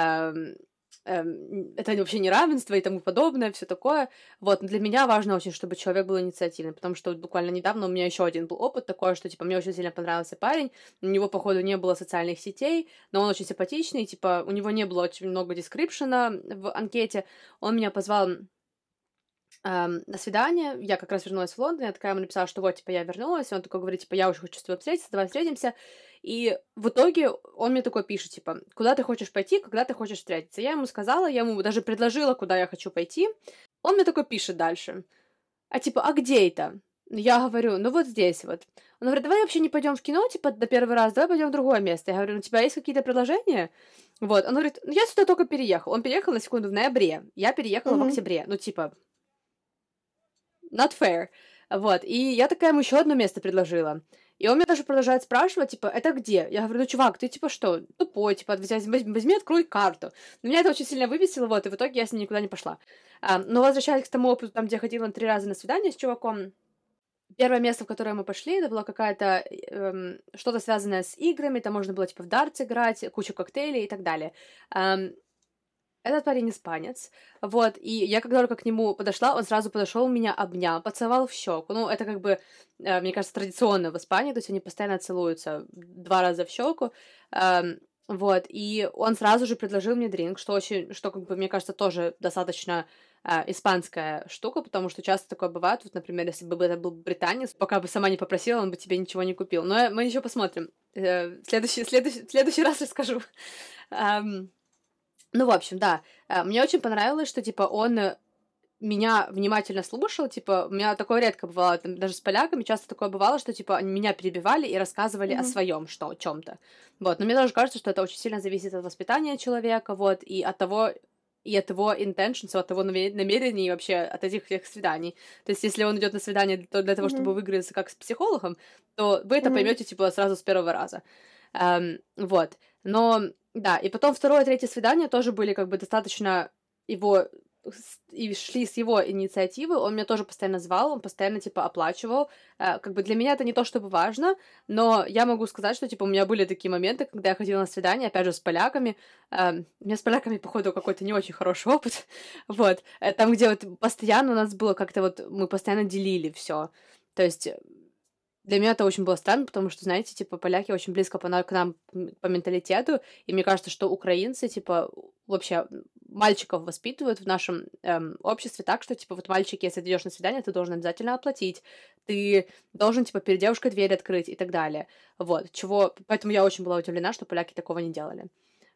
это вообще неравенство и тому подобное, все такое. Вот, но для меня важно очень, чтобы человек был инициативный, потому что вот буквально недавно у меня еще один был опыт такой, что, типа, мне очень сильно понравился парень, у него, походу, не было социальных сетей, но он очень симпатичный, типа, у него не было очень много дескрипшена в анкете, он меня позвал на свидание, я как раз вернулась в Лондон, я такая ему написала, что вот, типа, я вернулась, и он такой говорит, типа, я уже хочу с тобой встретиться, давай встретимся, и в итоге он мне такой пишет, типа, куда ты хочешь пойти, когда ты хочешь встретиться, я ему сказала, я ему даже предложила, куда я хочу пойти, он мне такой пишет дальше, типа, а где это? Я говорю, ну вот здесь вот. Он говорит, давай вообще не пойдем в кино, типа, на первый раз, давай пойдем в другое место. Я говорю, ну у тебя есть какие-то предложения? Вот, он говорит, ну я сюда только переехал. Он переехал, на секунду, в ноябре, я переехала в октябре, ну типа... Not fair. Вот, и я такая ему еще одно место предложила. И он меня даже продолжает спрашивать, типа, это где? Я говорю, ну, чувак, ты, типа, что, тупой, типа, возьми, открой карту. Но меня это очень сильно выбесило, вот, и в итоге я с ним никуда не пошла. Но возвращаясь к тому опыту, там, где я ходила 3 раза на свидание с чуваком, первое место, в которое мы пошли, это было какая-то, что-то связанное с играми, там можно было, типа, в дартс играть, куча коктейлей и так далее. Этот парень испанец, вот, и я когда только к нему подошла, он сразу подошел, меня обнял, поцеловал в щеку. Ну, это как бы, мне кажется, традиционно в Испании, то есть они постоянно целуются 2 раза в щеку, вот, и он сразу же предложил мне дринк, что как бы, мне кажется, тоже достаточно испанская штука, потому что часто такое бывает, вот, например, если бы это был британец, пока бы сама не попросила, он бы тебе ничего не купил. Но мы еще посмотрим. В следующий раз расскажу. Ну, в общем, да, мне очень понравилось, что, типа, он меня внимательно слушал, типа, у меня такое редко бывало, там, даже с поляками часто такое бывало, что, типа, они меня перебивали и рассказывали о своем, что, о чем-то, вот, но мне тоже кажется, что это очень сильно зависит от воспитания человека, вот, и от того, и от его intentions, от его намерений, и вообще от этих всех свиданий. То есть, если он идет на свидание для того, чтобы выиграться как с психологом, то вы это поймете, типа, сразу с первого раза. Вот. Но, да, и потом второе, третье свидание тоже были как бы достаточно его... И шли с его инициативы, он меня тоже постоянно звал, он постоянно, типа, оплачивал. Как бы для меня это не то чтобы важно, но я могу сказать, что, типа, у меня были такие моменты, когда я ходила на свидание, опять же, с поляками. У меня с поляками, походу, какой-то не очень хороший опыт. Вот. Там, где вот постоянно у нас было как-то вот... Мы постоянно делили все. То есть... Для меня это очень было странно, потому что, знаете, типа, поляки очень близко к нам по менталитету, и мне кажется, что украинцы, типа, вообще мальчиков воспитывают в нашем обществе так, что, типа, вот мальчики, если ты идешь на свидание, ты должен обязательно оплатить, ты должен, типа, перед девушкой дверь открыть и так далее. Вот, поэтому я очень была удивлена, что поляки такого не делали.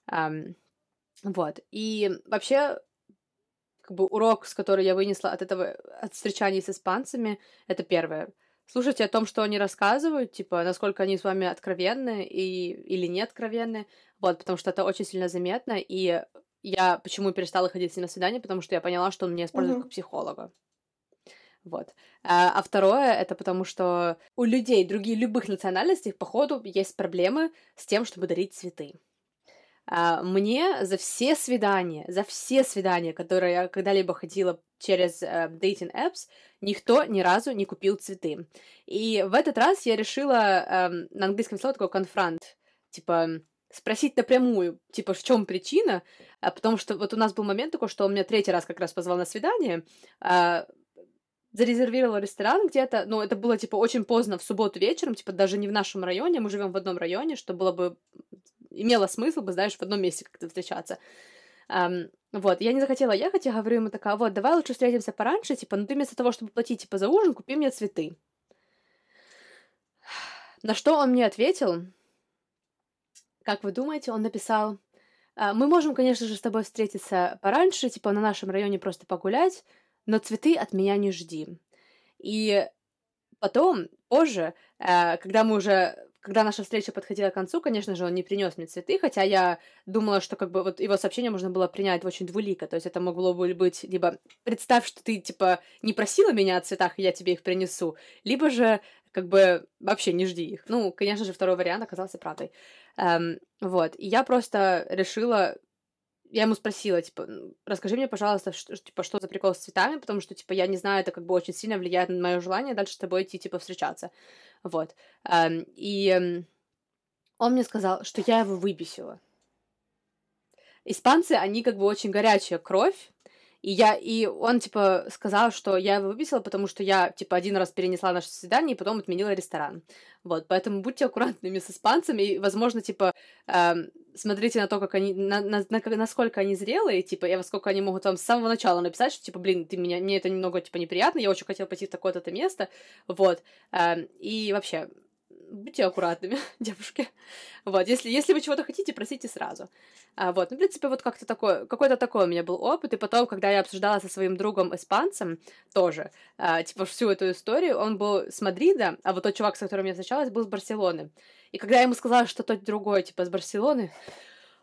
Вот, и вообще, как бы, урок, с которым я вынесла от встречаний с испанцами, это первое. Слушайте о том, что они рассказывают, типа, насколько они с вами откровенны или не откровенны, вот, потому что это очень сильно заметно, и я почему перестала ходить с ним на свидание, потому что я поняла, что он меня использует как психолога. Вот. А второе, это потому что у людей любых национальностей, походу, есть проблемы с тем, чтобы дарить цветы. Мне за все свидания, которые я когда-либо ходила через dating apps, никто ни разу не купил цветы. И в этот раз я решила, на английском слово такое confront, типа спросить напрямую, типа, в чем причина, потому что вот у нас был момент такой, что он меня 3-й раз как раз позвал на свидание, зарезервировал ресторан где-то, но это было, типа, очень поздно в субботу вечером, типа, даже не в нашем районе, мы живем в одном районе, что было бы имело смысл бы, знаешь, в одном месте как-то встречаться. Вот, я не захотела ехать, я говорю ему такая, вот, давай лучше встретимся пораньше, типа, ну ты вместо того, чтобы платить, типа, за ужин, купи мне цветы. На что он мне ответил, как вы думаете, он написал, мы можем, конечно же, с тобой встретиться пораньше, типа, на нашем районе просто погулять, но цветы от меня не жди. И потом, позже, когда наша встреча подходила к концу, конечно же, он не принес мне цветы, хотя я думала, что как бы вот его сообщение можно было принять очень двулико, то есть это могло бы быть либо представь, что ты, типа, не просила меня о цветах, и я тебе их принесу, либо же как бы вообще не жди их. Ну, конечно же, второй вариант оказался правдой. Вот, и я просто решила... Я ему спросила, типа, расскажи мне, пожалуйста, что за прикол с цветами, потому что, типа, я не знаю, это как бы очень сильно влияет на мое желание дальше с тобой идти, типа, встречаться. Вот. И он мне сказал, что я его выбесила. Испанцы, они как бы очень горячая кровь, и он, типа, сказал, что я его выбесила, потому что я, типа, 1 раз перенесла наше свидание и потом отменила ресторан. Вот, поэтому будьте аккуратными с испанцами, и, возможно, типа, смотрите на то, как они, насколько они зрелые, типа, и во сколько они могут вам с самого начала написать, что, типа, блин, мне это немного, типа, неприятно, я очень хотела пойти в такое-то место, вот, и вообще... Будьте аккуратными, девушки. Вот, если вы чего-то хотите, просите сразу. Вот, ну, в принципе, вот какой-то такой у меня был опыт, и потом, когда я обсуждала со своим другом-испанцем тоже, типа, всю эту историю, он был с Мадрида, а вот тот чувак, с которым я встречалась, был с Барселоны. И когда я ему сказала, что тот другой, типа, с Барселоны,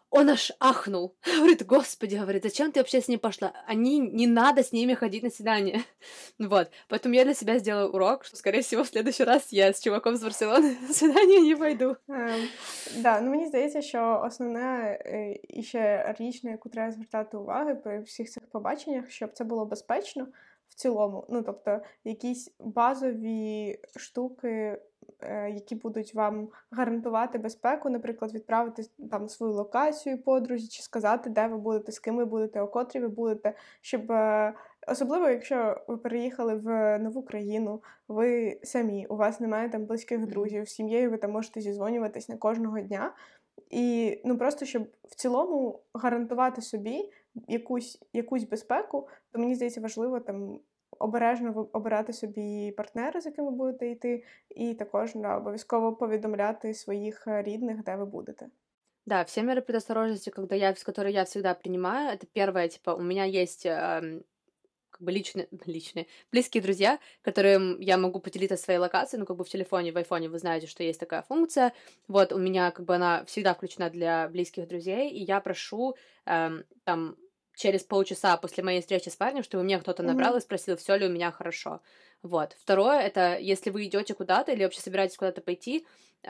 Он аж ахнул. Говорит, господи, говорит, зачем ты вообще с ней пошла? Не надо с ними ходить на свидание. Вот. Поэтому я для себя сделала урок, что, скорее всего, в следующий раз я з чуваком з Барселони на свидание не пойду. Да, ну мені здається, що основна і ще річ, на яку треба звертати уваги при всіх цих побаченнях, щоб це було безпечно в цілому. Ну, тобто, якісь базові штуки, які будуть вам гарантувати безпеку, наприклад, відправити там свою локацію подрузі, чи сказати, де ви будете, з ким ви будете, о котрій ви будете, щоб особливо, якщо ви переїхали в нову країну, ви самі, у вас немає там близьких друзів, з сім'єю ви там можете зізвонюватись на кожного дня. І ну просто щоб в цілому гарантувати собі якусь безпеку, то мені здається важливо там обережно обирати собі партнера, з яким ви будете йти, і також обов'язково повідомляти своїх рідних, де ви будете. Да, все меры предосторожности, которые я всегда принимаю, это первое, типа, у меня есть как бы личные, близкие друзья, которым я могу поделиться своей локацией, ну, как бы в телефоне, в айфоне вы знаете, что есть такая функция, вот, у меня, как бы, она всегда включена для близких друзей, и я прошу, там, через полчаса после моей встречи с парнем, чтобы мне кто-то набрал и спросил, все ли у меня хорошо, вот. Второе, это, если вы идете куда-то или вообще собираетесь куда-то пойти,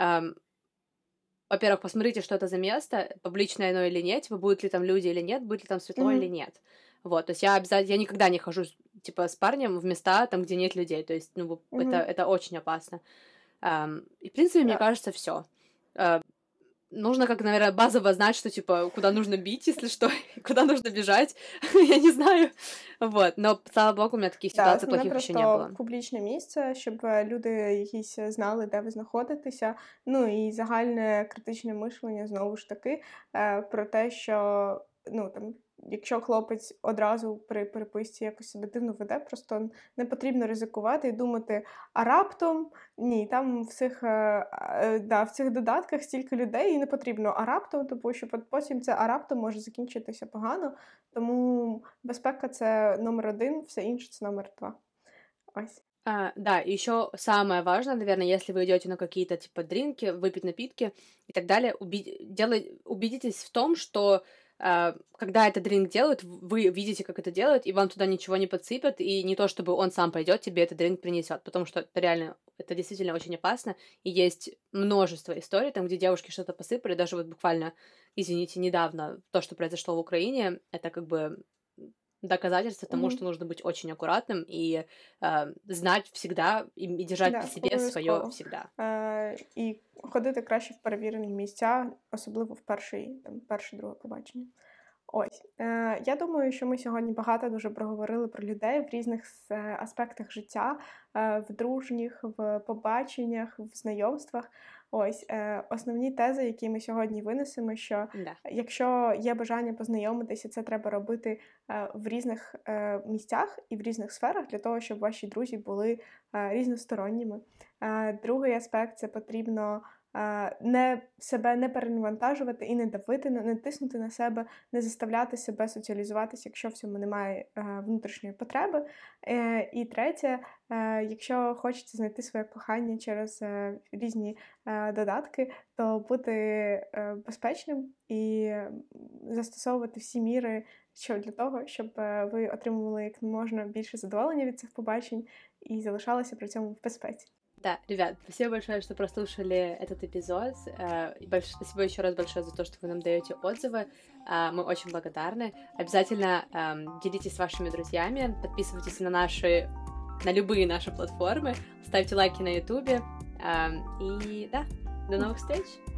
во-первых, посмотрите, что это за место, публичное оно или нет, типа, будут ли там люди или нет, будет ли там светло или нет. Вот, то есть я никогда не хожу, типа, с парнем в места, там, где нет людей, то есть, ну, это очень опасно. И, в принципе, мне кажется, все. Нужно, как, наверное, базово знать, что, типа, куда нужно бить, если что, куда нужно бежать, я не знаю, вот, но, слава богу, у меня таких ситуаций плохих ще не було. Просто публічне місце, щоб люди якісь знали, де ви знаходитеся, ну, і загальне критичне мишлення, знову ж таки, про те, що, ну, там, якщо хлопець одразу при переписці якось себе дивно веде, просто не потрібно ризикувати і думати, а раптом, ні, там в цих додатках стільки людей і не потрібно а раптом, тому що потім це а раптом може закінчитися погано, тому безпека – це номер 1, все інше – це номер 2. Ось. Да, и еще самое важное, наверное, если вы идете на какие-то, типа, дринки, выпить напитки и так далее, убедитесь в том, что когда этот дринк делают, вы видите, как это делают, и вам туда ничего не подсыпят, и не то, чтобы он сам пойдет тебе этот дринк принесет, потому что это реально, это действительно очень опасно, и есть множество историй, там, где девушки что-то посыпали, даже вот буквально, извините, недавно то, что произошло в Украине, это как бы доказательство тому, что нужно быть очень аккуратным и знать всегда и держать при себе своє всегда. І ходити краще в перевірені місця, особливо в перше-друге побачення. Ось. Я думаю, що ми сьогодні багато дуже проговорили про людей в різних аспектах життя, в дружніх, в побаченнях, в знайомствах. Ось, основні тези, які ми сьогодні винесемо, що якщо є бажання познайомитися, це треба робити в різних місцях і в різних сферах для того, щоб ваші друзі були різносторонніми. Другий аспект – це потрібно себе не перенавантажувати і не давити, не тиснути на себе, не заставляти себе соціалізуватися, якщо в цьому немає внутрішньої потреби. І третє, якщо хочете знайти своє кохання через різні додатки, то бути безпечним і застосовувати всі міри для того, щоб ви отримували як можна більше задоволення від цих побачень і залишалися при цьому в безпеці. Да, ребят, спасибо большое, что прослушали этот эпизод. Спасибо еще раз большое за то, что вы нам даете отзывы. Мы очень благодарны. Обязательно делитесь с вашими друзьями, подписывайтесь на любые наши платформы, ставьте лайки на YouTube. И да, до новых встреч!